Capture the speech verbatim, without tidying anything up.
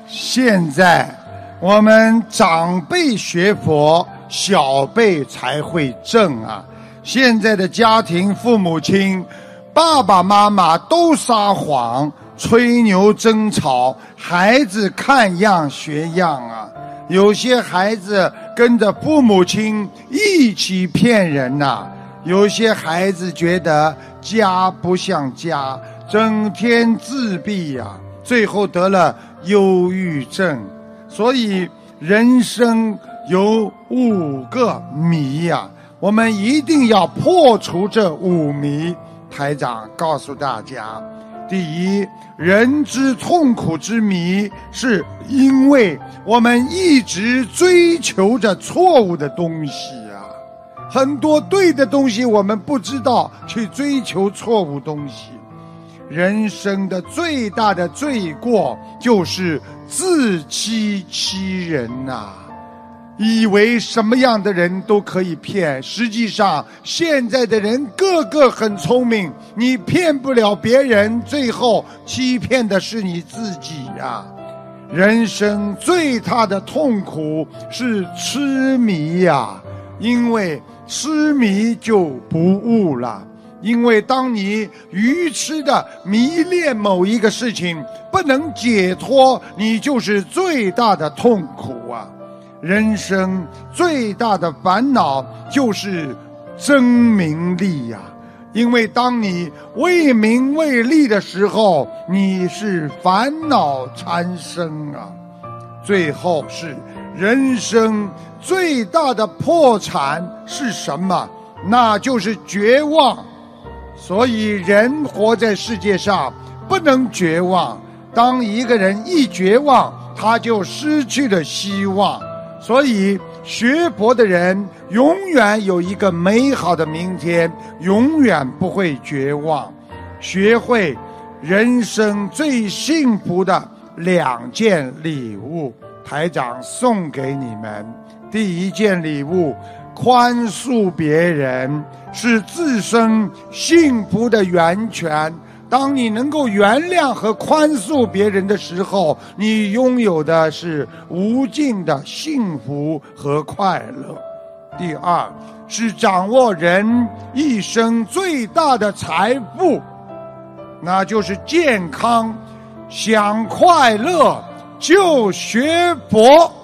现在我们长辈学佛，小辈才会正啊。现在的家庭父母亲，爸爸妈妈都撒谎，吹牛争吵，孩子看样学样啊。有些孩子跟着父母亲一起骗人呐、啊，有些孩子觉得家不像家，整天自闭呀、啊，最后得了忧郁症。所以人生有五个谜呀、啊，我们一定要破除这五谜。台长告诉大家，第一，人之痛苦之谜，是因为我们一直追求着错误的东西啊。很多对的东西我们不知道，去追求错误东西。人生的最大的罪过就是自欺欺人呐、啊，以为什么样的人都可以骗，实际上现在的人个个很聪明，你骗不了别人，最后欺骗的是你自己呀、啊。人生最大的痛苦是痴迷呀、啊，因为痴迷就不悟了。因为当你愚痴的迷恋某一个事情，不能解脱，你就是最大的痛苦啊。人生最大的烦恼就是争名利呀、啊，因为当你为名为利的时候，你是烦恼缠身啊。最后是人生最大的破产是什么？那就是绝望。所以人活在世界上不能绝望，当一个人一绝望，他就失去了希望。所以学佛的人永远有一个美好的明天，永远不会绝望。学会人生最幸福的两件礼物，台长送给你们。第一件礼物，宽恕别人是自身幸福的源泉。当你能够原谅和宽恕别人的时候，你拥有的是无尽的幸福和快乐。第二，是掌握人一生最大的财富，那就是健康。想快乐就学佛。